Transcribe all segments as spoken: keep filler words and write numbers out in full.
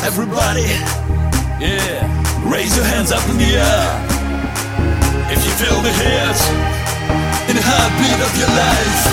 Everybody, yeah, raise your hands up in the air if you feel the hit in the heartbeat of your life.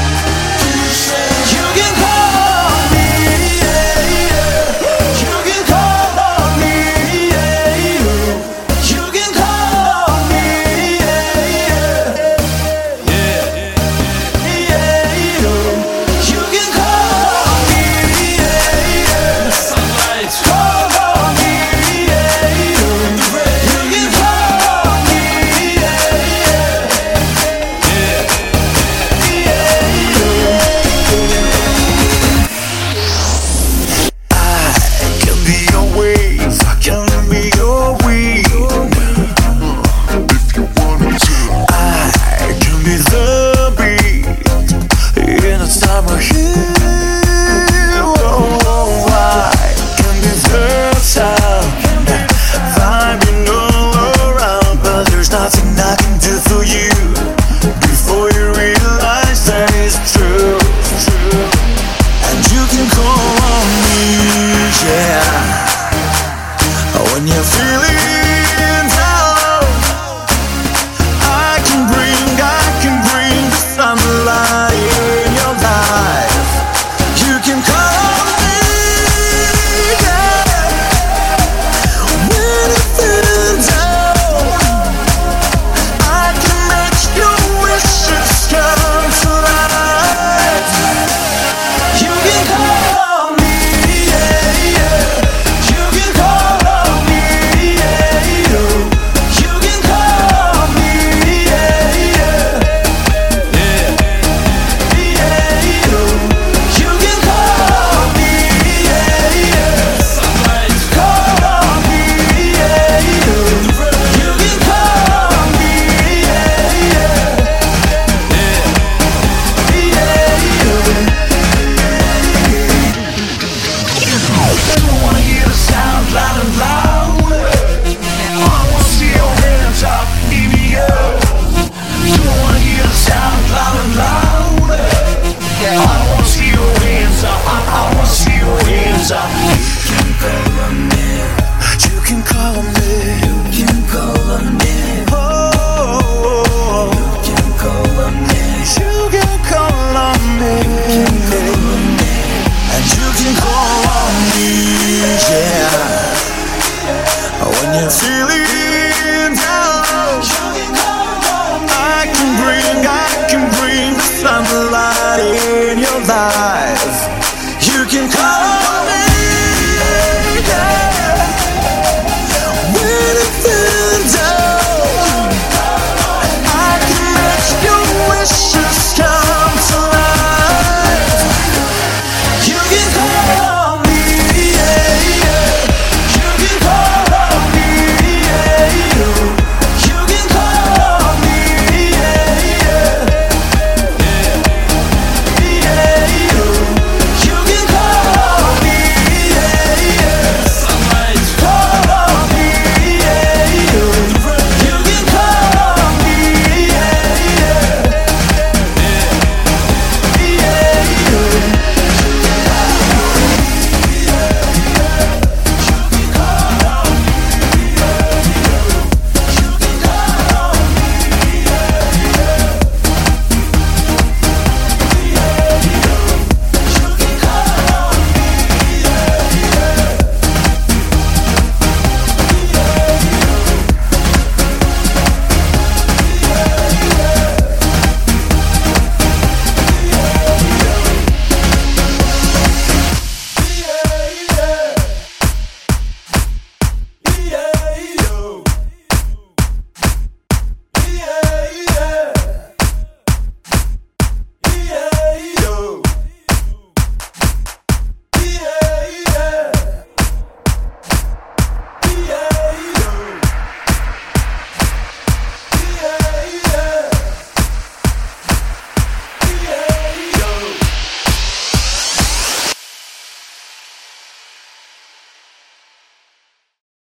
You can call me, yeah, yeah. You can call on me, yeah, yeah. You can call me, yeah, yeah. Yeah, yeah, yeah. You can call me, yeah, yeah. The sunlight, call on me, yeah, yeah. The rain, you can call me, yeah, yeah. Yeah, I can be your wave, I can be your weed. If you wanted to, I can be the beat in a summer heat. Oh, I can be the sound, vibing all around. But there's nothing I can do for you before you realize that it's true, true. And you can call on me, yeah. When you're feeling down, I can bring, I can bring the sunlight in your life. You can call on me, yeah. When you're feeling down, I can make your wishes come to life. You can call on me, yeah, yeah. You can call on me, yeah, yeah. You can call on me, yeah, yeah. Yeah, yeah, you can call on me, yeah, yeah. Sunlight, call on me, yeah, yeah. You can call on me, yeah, yeah. I wanna hear the sound loud and loud. I wanna see your hands up in the air. I wanna hear the sound loud and loud. I wanna see your hands up. I, I wanna see your hands up. You can call on me. You can call on me. You can call on me. Oh, you can call on me. You can call on me. You can call on me. And you can call on me, yeah. When you feel